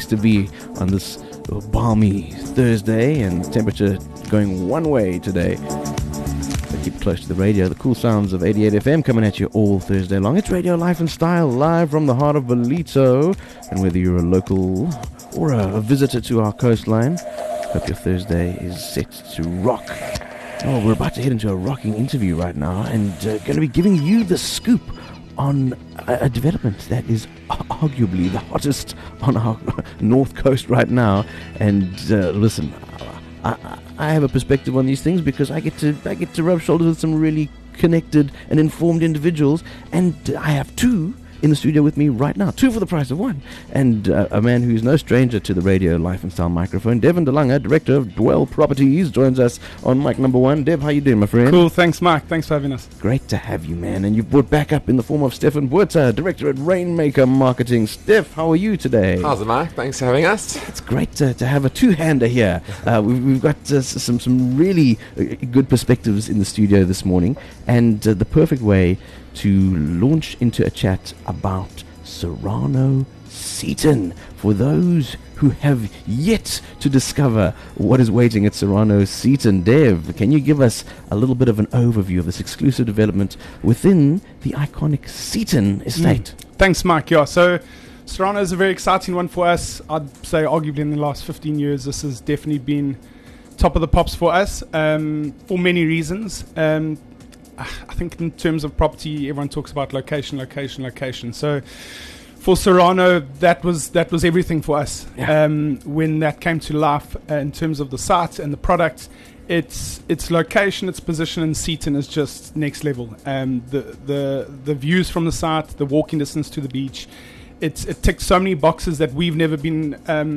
to be on this balmy Thursday, and temperature going one way today. So keep close to the radio. The cool sounds of 88 FM coming at you all Thursday long. It's Radio Life and Style, live from the heart of Ballito. And whether you're a local or a visitor to our coastline, hope your Thursday is set to rock. Oh, we're about to head into a rocking interview right now, and going to be giving you the scoop on a development that is arguably the hottest on our north coast right now. And listen, I have a perspective on these things because I get to rub shoulders with some really connected and informed individuals, and I have two in the studio with me right now, two for the price of one, and a man who's no stranger to the Radio Life and Style microphone. Devin DeLange, director of Dwell Properties, joins us on mic number one. Dev, how you doing, my friend? Cool, thanks, Mike. Thanks for having us. Great to have you, man. And you've brought back up in the form of Stefan Buerta, director at Rainmaker Marketing. Steph, how are you today? How's it, Mike? Thanks for having us. It's great to have a two-hander here. We've got some really good perspectives in the studio this morning, and the perfect way to launch into a chat about Serrano Seaton for those who have yet to discover what is waiting at Serrano Seaton. Dev, can you give us a little bit of an overview of this exclusive development within the iconic Seaton estate? Thanks, Mike. Yeah, so Serrano is a very exciting one for us. I'd say arguably in the last 15 years, this has definitely been top of the pops for us for many reasons. I think in terms of property, everyone talks about location. So for Serrano, that was everything for us. Yeah. When that came to life in terms of the site and the product, its location, its position in Seaton is just next level. The views from the site, the walking distance to the beach, it ticks so many boxes that we've never been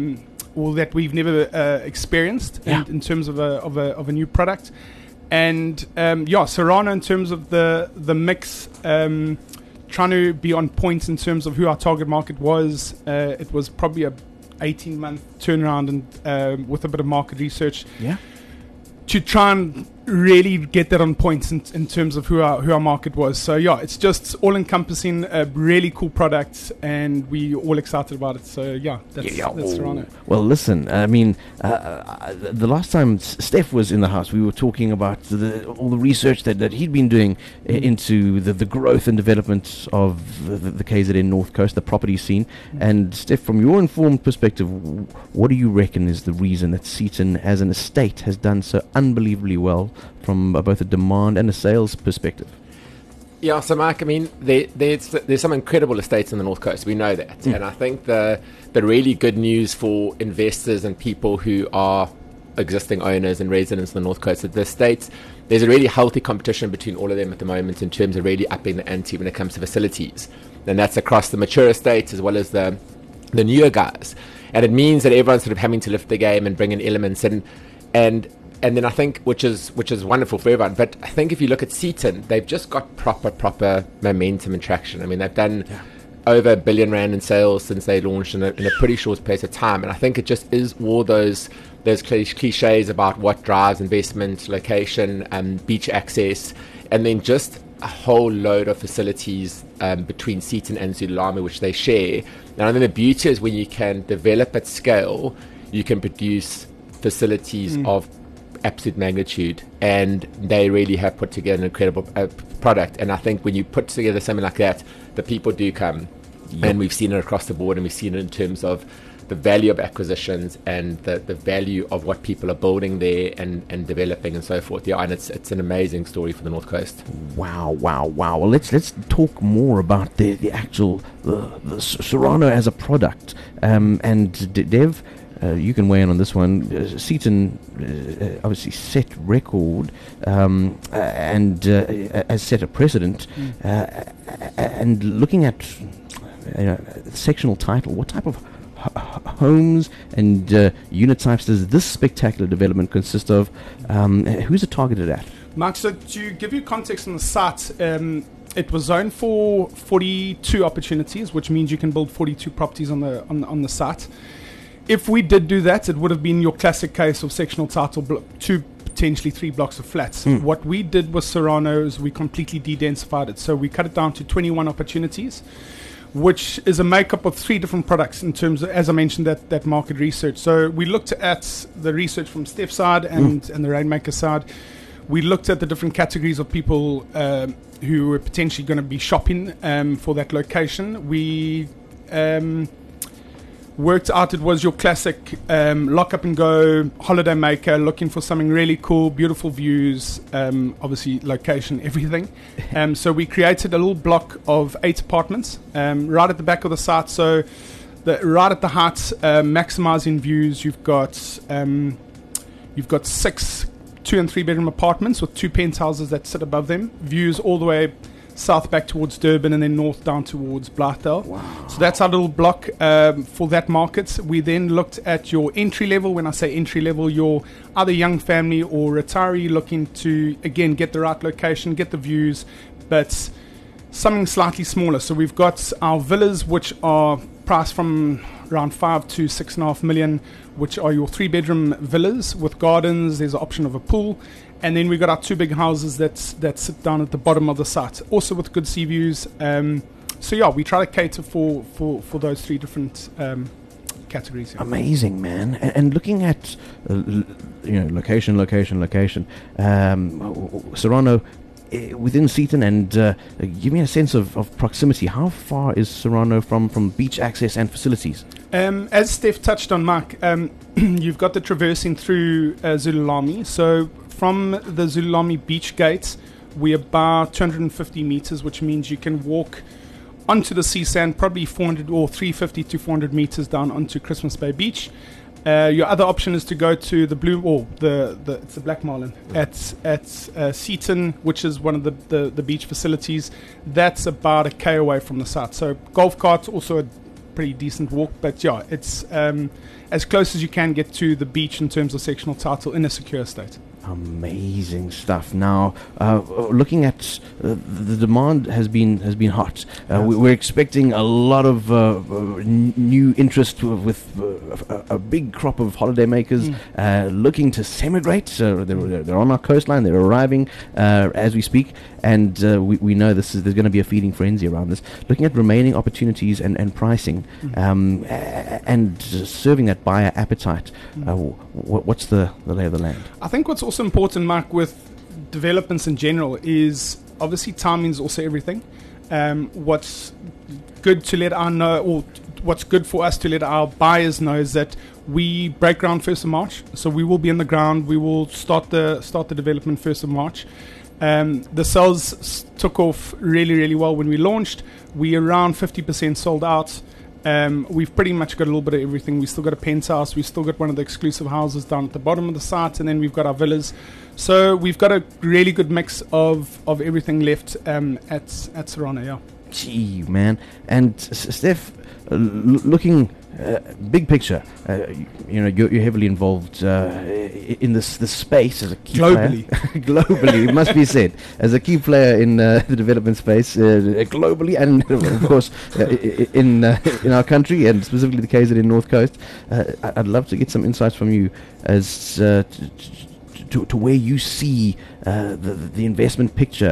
or that we've never experienced in terms of a new product. And Serrano, in terms of the mix, trying to be on point in terms of who our target market was. It was probably a 18-month turnaround, and with a bit of market research, to try and really get that on point in terms of who our market was. So it's just all-encompassing, a really cool product, and we all excited about it. So that's Serrano. Well, listen, I mean, the last time Steph was in the house, we were talking about all the research that he'd been doing into the growth and development of the KZN North Coast, the property scene. And Steph, from your informed perspective, what do you reckon is the reason that Seaton as an estate has done so unbelievably well from both a demand and a sales perspective? Yeah, so Mark, I mean, there's some incredible estates on the North Coast. We know that. And I think the really good news for investors and people who are existing owners and residents on the North Coast of the estates, there's a really healthy competition between all of them at the moment in terms of really upping the ante when it comes to facilities. And that's across the mature estates as well as the newer guys. And it means that everyone's sort of having to lift the game and bring in elements and then I think, which is wonderful for everyone, but I think if you look at Seaton, they've just got proper momentum and traction. I mean, they've done over R1 billion in sales since they launched in a pretty short space of time, and I think it just is all those cliches about what drives investment, location, beach access, and then just a whole load of facilities between Seaton and Zulami, which they share. And I think the beauty is when you can develop at scale, you can produce facilities of absolute magnitude, and they really have put together an incredible product. And I think when you put together something like that, the people do come, and we've seen it across the board, and we've seen it in terms of the value of acquisitions and the value of what people are building there and developing and so forth. And it's an amazing story for the North Coast. Wow. Well, let's talk more about the actual the Serrano as a product. And Dev, you can weigh in on this one. Seaton obviously set record and has set a precedent. And looking at sectional title, what type of homes and unit types does this spectacular development consist of? Who's it targeted at? Mark, so to give you context on the site, it was zoned for 42 opportunities, which means you can build 42 properties on the site. If we did do that, it would have been your classic case of sectional title, 2, potentially 3 blocks of flats. What we did with Serrano is we completely de-densified it. So we cut it down to 21 opportunities, which is a makeup of 3 different products in terms of, as I mentioned, that market research. So we looked at the research from Steph's side and the Rainmaker side. We looked at the different categories of people who were potentially going to be shopping for that location. We worked out it was your classic lock up and go holiday maker, looking for something really cool, beautiful views, obviously location, everything. So we created a little block of 8 apartments right at the back of the site. So right at the height, maximizing views. You've got 6 2 and 3 bedroom apartments with 2 penthouses that sit above them. Views all the way south back towards Durban and then north down towards Blythedale. Wow. So that's our little block for that market. We then looked at your entry level. When I say entry level, your other young family or retiree looking to, again, get the right location, get the views, but something slightly smaller. So we've got our villas, which are priced from around 5 to 6.5 million, which are your 3 bedroom villas with gardens. There's an option of a pool. And then we've got our 2 big houses that sit down at the bottom of the site, also with good sea views. So yeah, we try to cater for those 3 different categories. Yeah. Amazing, man. And looking at location, Serrano within Seaton, and give me a sense of proximity. How far is Serrano from beach access and facilities? As Steph touched on, Mark, you've got the traversing through Zululami. So from the Zululami beach gates, we're about 250 meters, which means you can walk onto the sea sand, probably 400 or 350 to 400 meters down onto Christmas Bay Beach. Your other option is to go to the blue, or it's the Black Marlin at Seaton, which is one of the beach facilities. That's about a K away from the site. So golf carts, also a pretty decent walk, but yeah, it's as close as you can get to the beach in terms of sectional title in a secure state. Amazing stuff. Now, looking at the demand has been hot. We're expecting a lot of new interest with a big crop of holiday makers looking to semigrate. So they're on our coastline. They're arriving as we speak, and we know there's going to be a feeding frenzy around this. Looking at remaining opportunities and pricing, and serving that buyer appetite. What's the lay of the land? I think what's also important, Mark, with developments in general is obviously timing is also everything. What's good to let our know, or what's good for us to let our buyers know, is that we break ground 1st of March. So we will be in the ground. We will start the development 1st of March. The sales took off really, really well when we launched. We're around 50% sold out. We've pretty much got a little bit of everything. We've still got a penthouse. We've still got one of the exclusive houses down at the bottom of the site, and then we've got our villas. So we've got a really good mix of everything left at Serrano. Yeah. Gee, man. And Steph, looking big picture, you're heavily involved in this space as a key globally player. Globally, it must be said, as a key player in the development space globally, and of course in our country, and specifically the KZN North Coast. I'd love to get some insights from you as to where you see the investment picture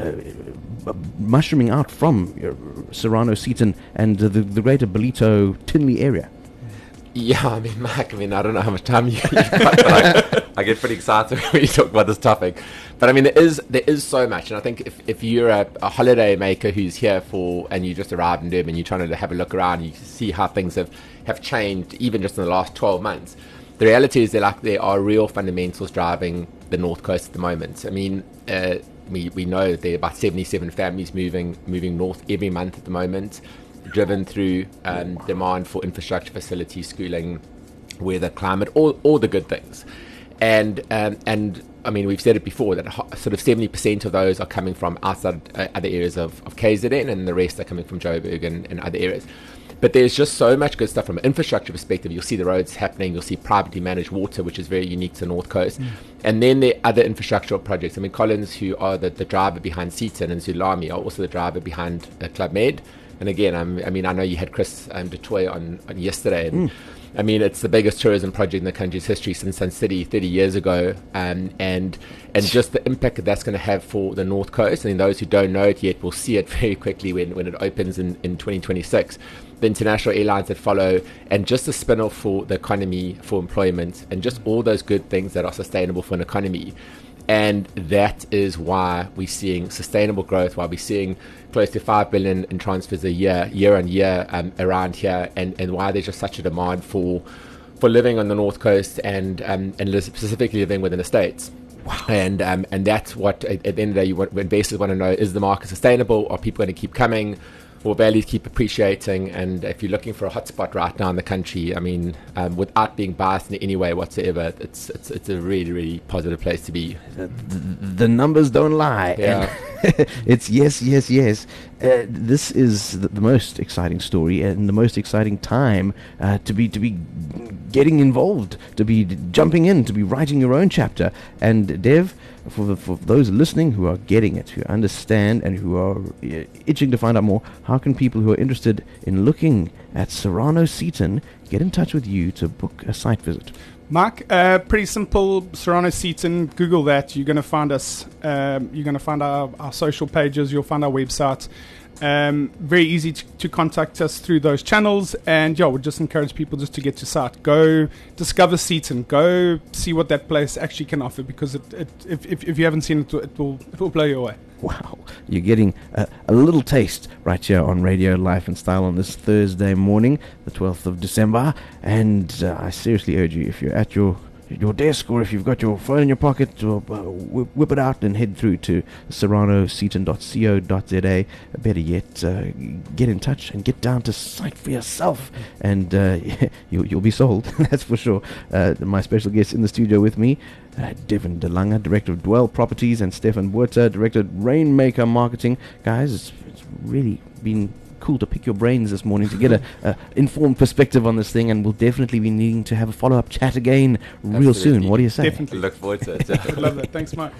mushrooming out from Serrano, Seaton, and the greater Ballito, Tinley area. Yeah, I mean, Mark, I don't know how much time you've got, but I get pretty excited when you talk about this topic. But I mean, there is so much, and I think if you're a holiday maker who's here and you just arrived in Durban, you're trying to have a look around, you see how things have changed even just in the last 12 months. The reality is there are real fundamentals driving the North Coast at the moment. I mean, we know that there are about 77 families moving north every month at the moment, driven through demand for infrastructure, facilities, schooling, weather, climate, all the good things. And I mean, we've said it before that sort of 70% of those are coming from outside other areas of KZN, and the rest are coming from Joburg and other areas. But there's just so much good stuff from an infrastructure perspective. You'll see the roads happening. You'll see privately managed water, which is very unique to the North Coast. And then there are other infrastructural projects. I mean, Collins, who are the driver behind Seaton, and Zululami are also the driver behind Club Med. And again, I mean, I know you had Chris du Toit on yesterday. And I mean, it's the biggest tourism project in the country's history since Sun City 30 years ago, and just the impact that that's going to have for the North Coast. And those who don't know it yet will see it very quickly when it opens in 2026. The international airlines that follow, and just the spin-off for the economy, for employment, and just all those good things that are sustainable for an economy. And that is why we're seeing sustainable growth, why we're seeing close to 5 billion in transfers a year on year around here, and why there's just such a demand for living on the North Coast and specifically living within the States. Wow. And that's what, at the end of the day, when investors want to know, is the market sustainable? Are people going to keep coming? Will values keep appreciating? And if you're looking for a hotspot right now in the country, I mean, without being biased in any way whatsoever, it's a really, really positive place to be. The numbers don't lie. Yeah. It's yes. This is the most exciting story and the most exciting time to be getting involved, to be jumping in, to be writing your own chapter. And Dev, for those listening who are getting it, who understand and who are itching to find out more, how can people who are interested in looking at Serrano Seaton get in touch with you to book a site visit? Mark, pretty simple. Serrano Seaton, Google that. You're going to find us. You're going to find our social pages. You'll find our website. Very easy to contact us through those channels. And yeah, we just encourage people just to get to site. Go discover Seaton. Go see what that place actually can offer, because if you haven't seen it, it will blow you away. Wow, you're getting a little taste right here on Radio Life and Style on this Thursday morning, the 12th of December. And I seriously urge you, if you're at your desk, or if you've got your phone in your pocket, whip it out and head through to serranoseaton.co.za. Better yet, get in touch and get down to site for yourself, and you'll be sold. That's for sure. My special guests in the studio with me, Devin DeLange, Director of Dwell Properties, and Stefan Buerter, Director of Rainmaker Marketing. Guys, it's really been cool to pick your brains this morning to get a informed perspective on this thing, and we'll definitely be needing to have a follow-up chat again real soon. What do you say? Definitely. Look forward to it. I love that. Thanks, Mike.